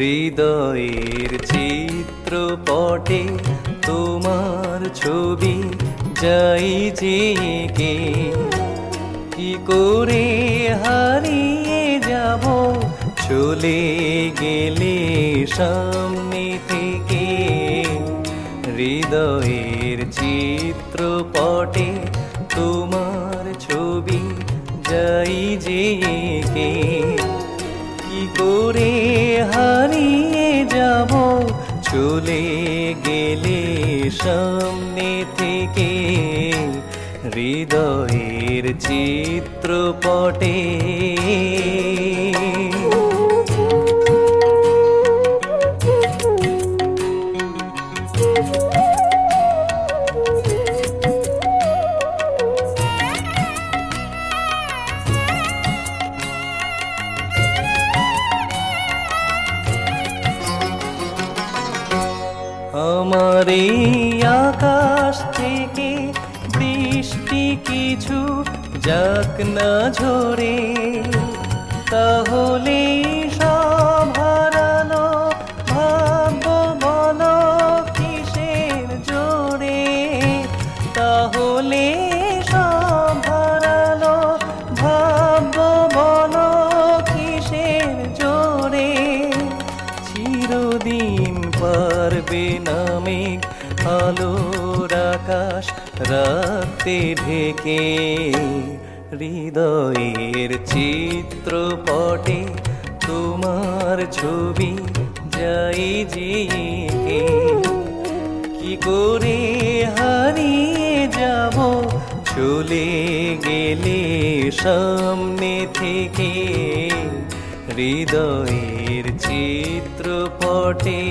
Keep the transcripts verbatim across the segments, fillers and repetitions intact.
হৃদয়ের চিত্রপটে তোমার ছবি যাই যে কে কি করে হারিয়ে যাব চলে গেলে সামনে থেকে হৃদয়ের চিত্রপটে তোমার ছবি যাই যে কে কি করে হারিয়ে যাব চলে গেলে সামনে থেকে হৃদয়ের চিত্রপটে আমার এই আকাশ থেকে বৃষ্টি কিছু যাক না ঝরে তাহলে সব হারানো ভাবব বলো কিসের জোরে তাহলে সব হারানো ভাবব বলো কিসের জোরে চিরদিন পারবে না মেঘ আলোর আকাশ রাখতে ঢেকে হৃদয়ের চিত্রপটে তোমার ছবি যাই যে কে কি করে হারিয়ে যাব চলে গেলে সামনে থেকে হৃদয়ের চিত্রপটে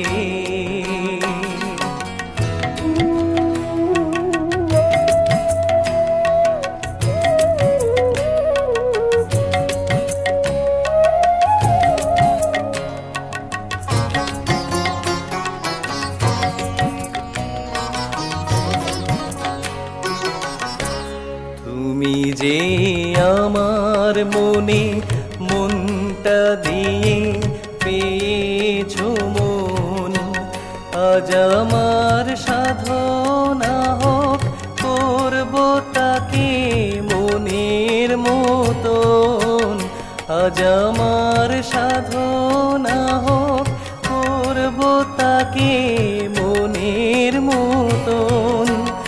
তুমি যে আমার মনে মনটা দিয়ে পেয়েছো মন আজ আমার সাধনা হোক করব তাকে মনের মতন আজ আমার সাধনা হোক করব তাকে মনের মতন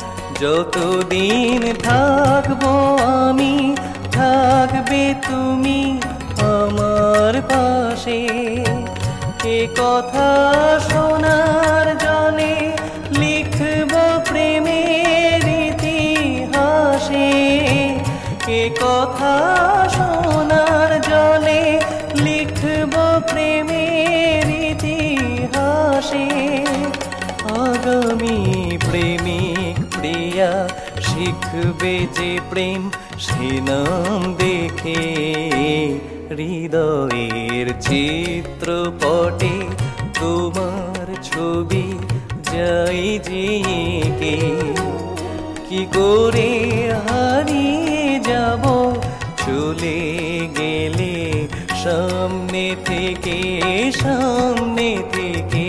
যতদিন থাকবো আমি থাকবে তুমি আমার পাশে এ কথা শোনার জলে লিখব প্রেমের ইতিহাসে এ কথা শোনার জলে লিখব প্রেমের ইতিহাসে আগামী প্রেমিক প্রিয়া শিখবে যে প্রেম সে নাম দেখে হৃদয়ের চিত্রপটে তোমার ছবি যাই যে কে কি করে হারিয়ে যাব চলে গেলে সামনে থেকে সামনে থেকে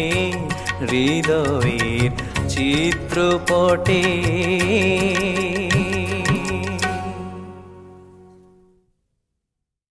হৃদয়ের চিত্রপটে